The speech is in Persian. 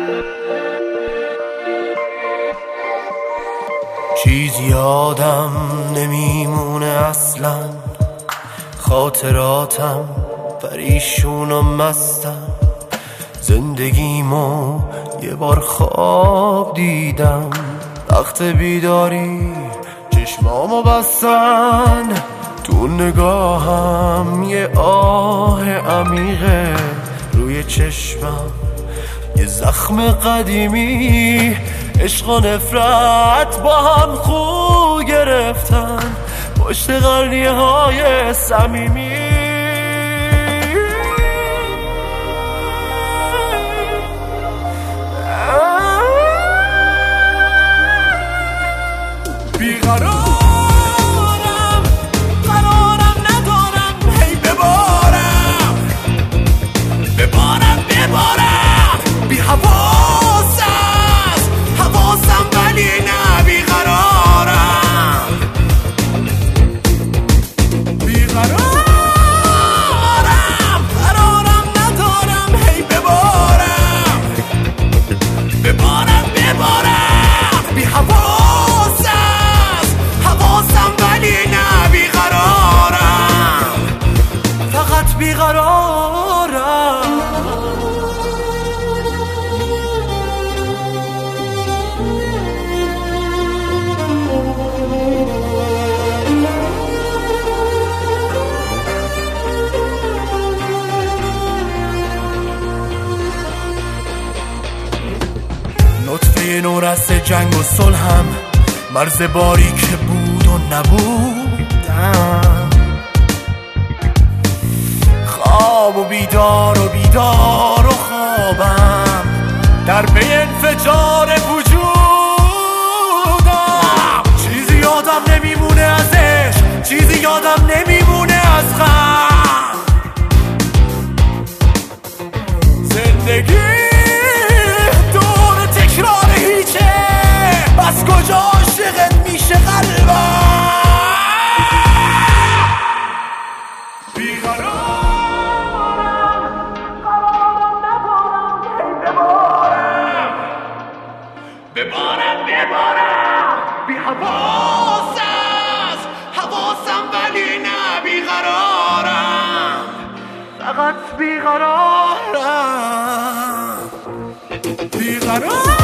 چیزی یادم نمیمونه اصلا، خاطراتم پریشون و مستم. زندگیمو یه بار خواب دیدم، وقت بیداری چشمامو بستن. تو نگاهم یه آه عمیقه، روی چشمم یه زخم قدیمی. عشق و نفرت با هم خو گرفتن پشت قرنیه های صمیمی. بیقرارم، قرارم ندارم، هی ببارم بی حواس است حواسم، ولی نه بیقرارم. قرارم ندارم، هی ببارم بی حواس است حواسم، ولی نه بیقرارم، فقط بیقرارم. نطفه نورست جنگ و صلحم، مرز باری که بود و نبودم. خواب و بیدار و بیدار و خوابم، در پی انفجار وجودم. چیزی یادم نمیمونه از عشق، چیزی یادم نمیمونه از غم. زندگی بس کجا عاشقت میشه قلبم. بیقرارم، قرارم ندارم، هی ببارم بی حواس است حواسم، ولی نه بیقرارم، فقط بیقرارم.